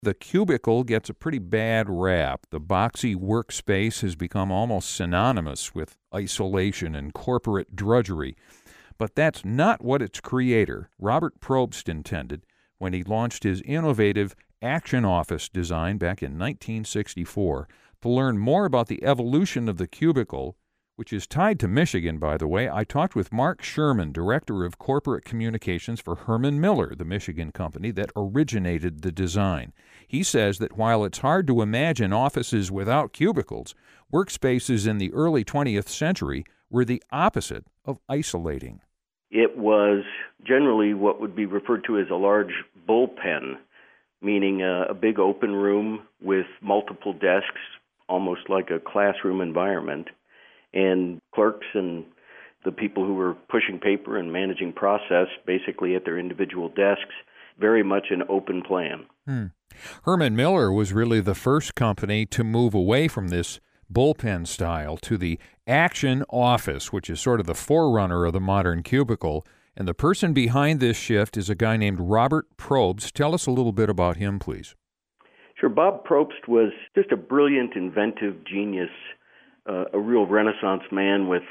The cubicle gets a pretty bad rap. The boxy workspace has become almost synonymous with isolation and corporate drudgery. But that's not what its creator, Robert Probst, intended when he launched his innovative Action Office design back in 1964. To learn more about the evolution of the cubicle, which is tied to Michigan, by the way, I talked with Mark Sherman, Director of Corporate Communications for Herman Miller, the Michigan company that originated the design. He says that while it's hard to imagine offices without cubicles, workspaces in the early 20th century were the opposite of isolating. It was generally what would be referred to as a large bullpen, meaning a big open room with multiple desks, almost like a classroom environment, and clerks and the people who were pushing paper and managing process basically at their individual desks, very much an open plan. Herman Miller was really the first company to move away from this bullpen style to the Action Office, which is sort of the forerunner of the modern cubicle. And the person behind this shift is a guy named Robert Probst. Tell us a little bit about him, please. Sure. Bob Probst was just a brilliant, inventive genius, a real Renaissance man with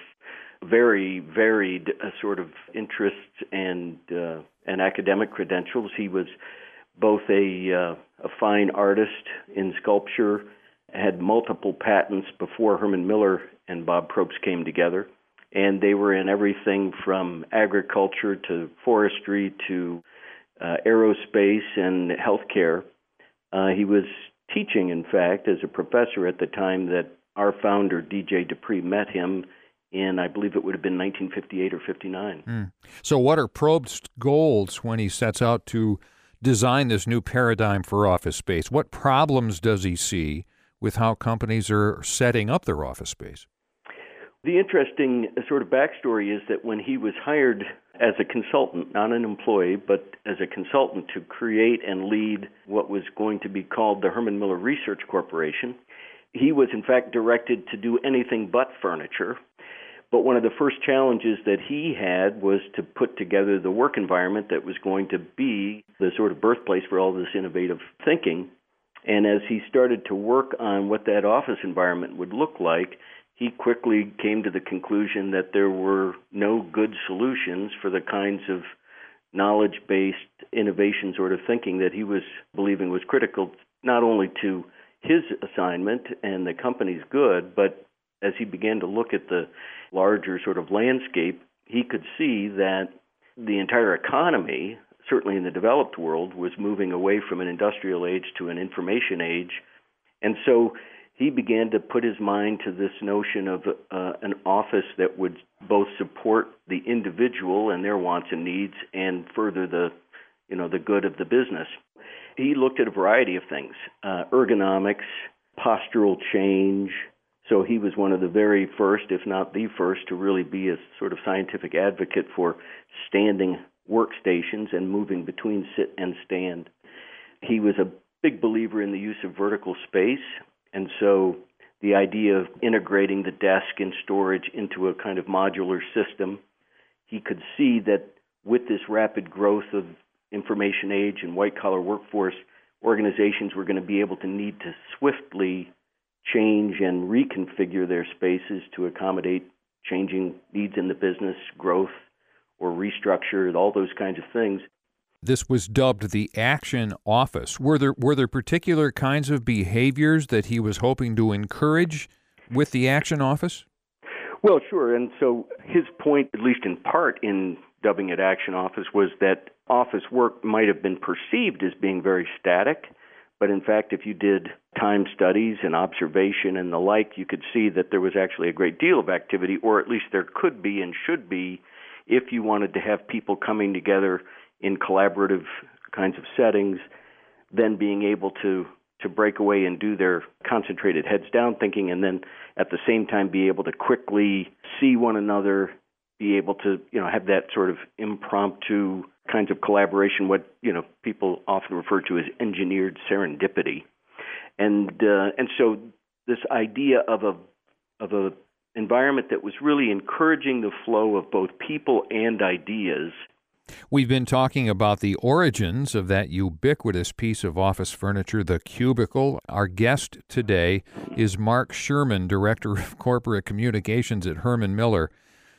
very varied sort of interests and academic credentials. He was both a fine artist in sculpture, had multiple patents before Herman Miller and Bob Probst came together, and they were in everything from agriculture to forestry to aerospace and healthcare. He was teaching, in fact, as a professor at the time that our founder, D.J. Dupree, met him in, I believe it would have been 1958 or 59. So what are Probst's goals when he sets out to design this new paradigm for office space? What problems does he see with how companies are setting up their office space? The interesting sort of backstory is that when he was hired as a consultant, not an employee, but as a consultant to create and lead what was going to be called the Herman Miller Research Corporation, he was in fact directed to do anything but furniture. But one of the first challenges that he had was to put together the work environment that was going to be the sort of birthplace for all this innovative thinking. And as he started to work on what that office environment would look like, he quickly came to the conclusion that there were no good solutions for the kinds of knowledge-based innovation sort of thinking that he was believing was critical not only to his assignment and the company's good, but as he began to look at the larger sort of landscape, he could see that the entire economy, certainly in the developed world, was moving away from an industrial age to an information age. And so he began to put his mind to this notion of an office that would both support the individual and their wants and needs and further the good of the business. He looked at a variety of things, ergonomics, postural change. So he was one of the very first, if not the first, to really be a sort of scientific advocate for standing workstations and moving between sit and stand. He was a big believer in the use of vertical space, and so the idea of integrating the desk and storage into a kind of modular system, he could see that with this rapid growth of information age and white-collar workforce, organizations were going to be able to need to swiftly change and reconfigure their spaces to accommodate changing needs in the business, growth, or restructure, all those kinds of things. This was dubbed the Action Office. Were there particular kinds of behaviors that he was hoping to encourage with the Action Office? Well, sure. And so his point, at least in part in dubbing it Action Office, was that office work might have been perceived as being very static. But in fact, if you did time studies and observation and the like, you could see that there was actually a great deal of activity, or at least there could be and should be, if you wanted to have people coming together in collaborative kinds of settings, then being able to break away and do their concentrated heads down thinking, and then at the same time be able to quickly see one another, be able to have that sort of impromptu kinds of collaboration, what people often refer to as engineered serendipity, and so this idea of a environment that was really encouraging the flow of both people and ideas. We've been talking about the origins of that ubiquitous piece of office furniture, the cubicle. Our guest today is Mark Sherman, Director of Corporate Communications at Herman Miller.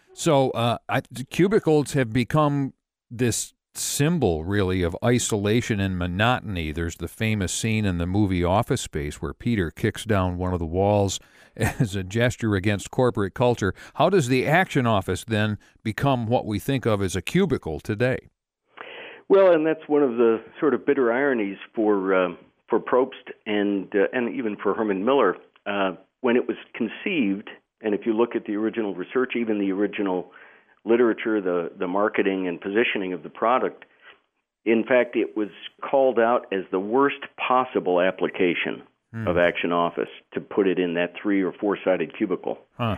So cubicles have become this symbol, really, of isolation and monotony. There's the famous scene in the movie Office Space where Peter kicks down one of the walls as a gesture against corporate culture. How does the action office then become what we think of as a cubicle today? Well, and that's one of the sort of bitter ironies for Probst and even for Herman Miller. When it was conceived, and if you look at the original research, even the original literature, the marketing and positioning of the product, in fact, it was called out as the worst possible application of Action Office to put it in that 3 or 4-sided cubicle.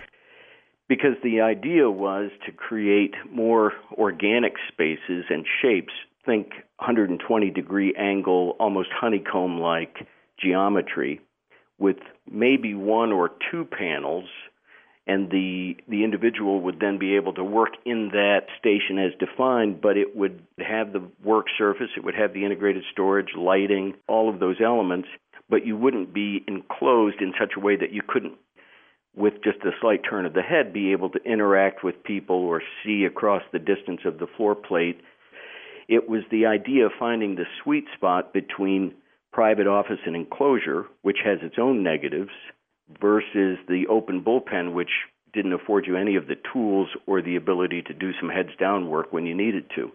Because the idea was to create more organic spaces and shapes. Think 120-degree angle, almost honeycomb-like geometry with maybe 1 or 2 panels, and the individual would then be able to work in that station as defined, but it would have the work surface, it would have the integrated storage, lighting, all of those elements, but you wouldn't be enclosed in such a way that you couldn't, with just a slight turn of the head, be able to interact with people or see across the distance of the floor plate. It was the idea of finding the sweet spot between private office and enclosure, which has its own negatives, versus the open bullpen, which didn't afford you any of the tools or the ability to do some heads-down work when you needed to.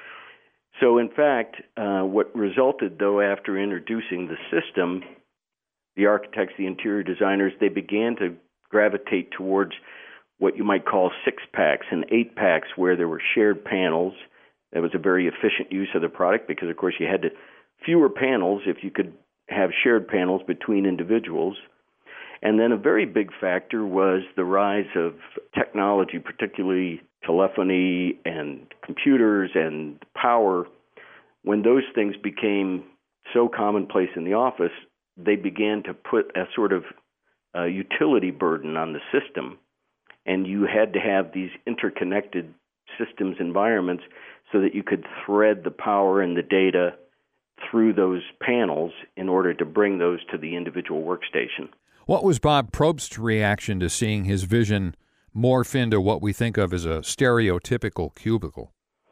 So, in fact, what resulted, though, after introducing the system, the architects, the interior designers, they began to gravitate towards what you might call 6-packs and 8-packs, where there were shared panels. That was a very efficient use of the product because, of course, you had fewer panels if you could have shared panels between individuals. And then a very big factor was the rise of technology, particularly telephony and computers and power. When those things became so commonplace in the office, they began to put a sort of utility burden on the system. And you had to have these interconnected systems environments so that you could thread the power and the data through those panels in order to bring those to the individual workstation. What was Bob Probst's reaction to seeing his vision morph into what we think of as a stereotypical cubicle?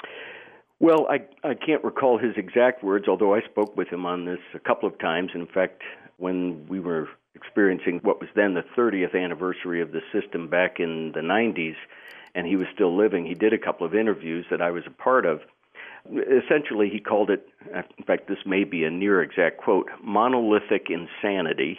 Well, I can't recall his exact words, although I spoke with him on this a couple of times. In fact, when we were experiencing what was then the 30th anniversary of the system back in the 90s, and he was still living, he did a couple of interviews that I was a part of. Essentially, he called it, in fact, this may be a near exact quote, monolithic insanity.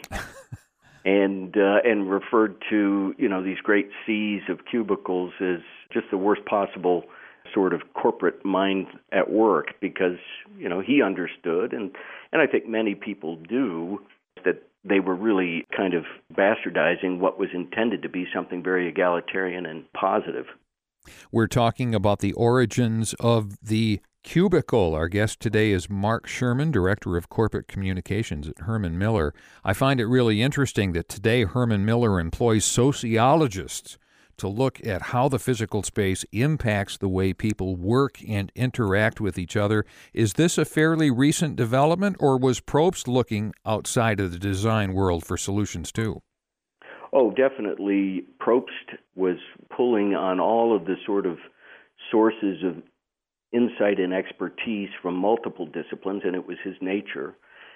And referred to, these great seas of cubicles as just the worst possible sort of corporate mind at work because, he understood, and I think many people do, that they were really kind of bastardizing what was intended to be something very egalitarian and positive. We're talking about the origins of the cubicle. Our guest today is Mark Sherman, Director of Corporate Communications at Herman Miller. I find it really interesting that today Herman Miller employs sociologists to look at how the physical space impacts the way people work and interact with each other. Is this a fairly recent development, or was Probst looking outside of the design world for solutions too? Oh, definitely. Probst was pulling on all of the sort of sources of insight and expertise from multiple disciplines, and it was his nature.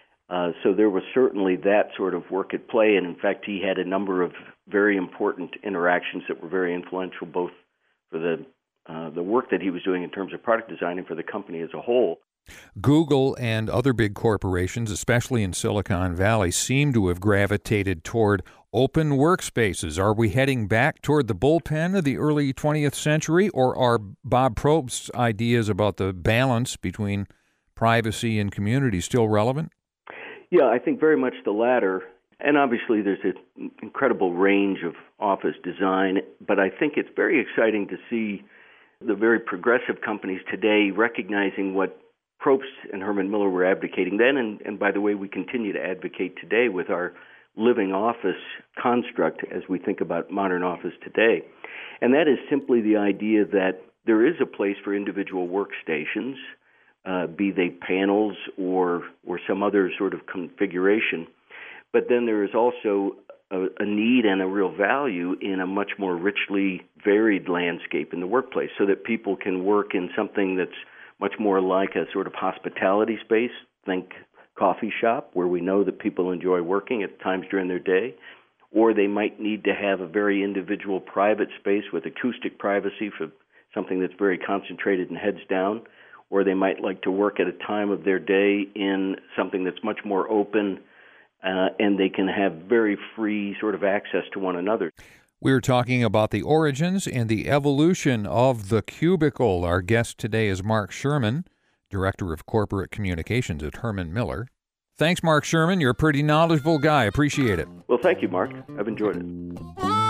So there was certainly that sort of work at play, and in fact, he had a number of very important interactions that were very influential, both for the work that he was doing in terms of product design and for the company as a whole. Google and other big corporations, especially in Silicon Valley, seem to have gravitated toward open workspaces. Are we heading back toward the bullpen of the early 20th century, or are Bob Probst's ideas about the balance between privacy and community still relevant? Yeah, I think very much the latter. And obviously there's an incredible range of office design, but I think it's very exciting to see the very progressive companies today recognizing what Probst and Herman Miller were advocating then, and by the way, we continue to advocate today with our living office construct as we think about modern office today. And that is simply the idea that there is a place for individual workstations, be they panels or some other sort of configuration. But then there is also a need and a real value in a much more richly varied landscape in the workplace, so that people can work in something that's much more like a sort of hospitality space. Think coffee shop, where we know that people enjoy working at times during their day. Or they might need to have a very individual private space with acoustic privacy for something that's very concentrated and heads down. Or they might like to work at a time of their day in something that's much more open, and they can have very free sort of access to one another. We're talking about the origins and the evolution of the cubicle. Our guest today is Mark Sherman, Director of Corporate Communications at Herman Miller. Thanks, Mark Sherman. You're a pretty knowledgeable guy. Appreciate it. Well, thank you, Mark. I've enjoyed it.